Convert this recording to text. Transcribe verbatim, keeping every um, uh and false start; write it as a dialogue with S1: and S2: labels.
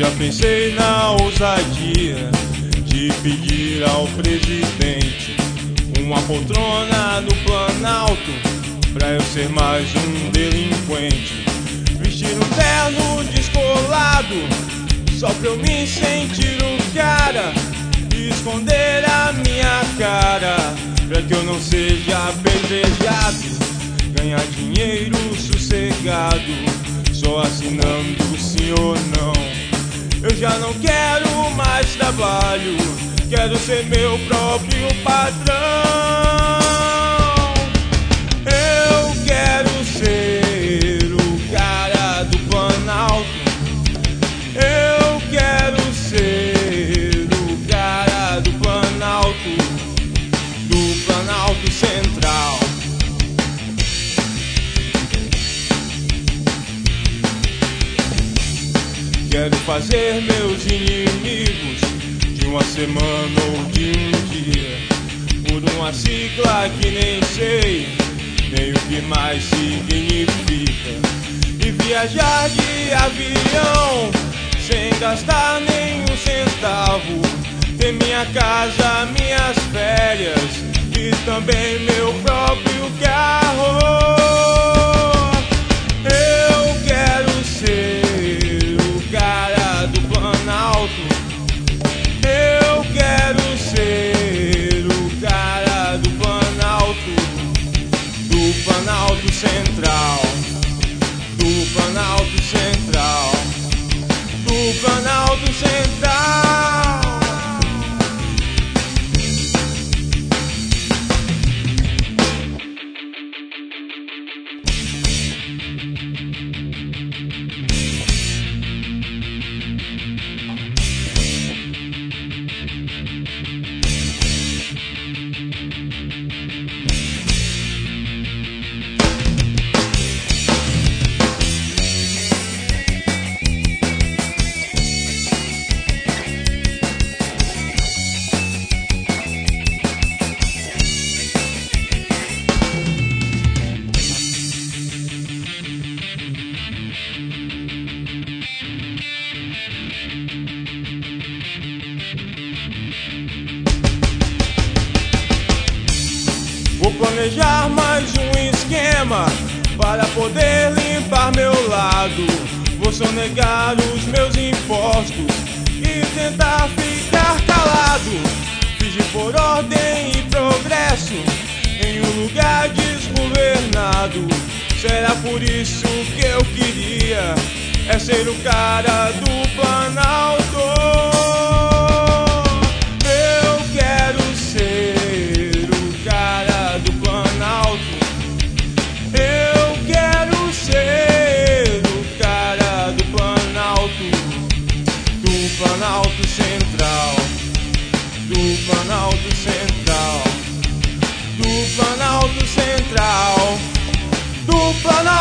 S1: Já pensei na ousadia de pedir ao presidente uma poltrona no Planalto, pra eu ser mais um delinquente. Vestir um terno descolado, só pra eu me sentir o cara, e esconder a minha cara, pra que eu não seja apedrejado. Ganhar dinheiro sossegado, só assinando sim ou não. Eu já não quero mais trabalho, quero ser meu próprio patrão. Eu quero ser o cara do Planalto. Eu quero ser o cara do Planalto, do Planalto Central. Quero fazer meus inimigos de uma semana ou de um dia, por uma sigla que nem sei nem o que mais significa, e viajar de avião sem gastar nenhum centavo, ter minha casa, minhas férias e também meu próprio carro. Eu quero ser o cara do Planalto. Eu quero ser o cara do Planalto, do Planalto Central, do Planalto Central, do Planalto Central. Vou planejar mais um esquema para poder limpar meu lado. Vou sonegar os meus impostos e tentar ficar calado. Fingir por ordem e progresso em um lugar desgovernado. Será por isso que eu queria é ser o cara do Planalto. Planalto Central, do Planalto Central, do Planalto Central, do Planalto.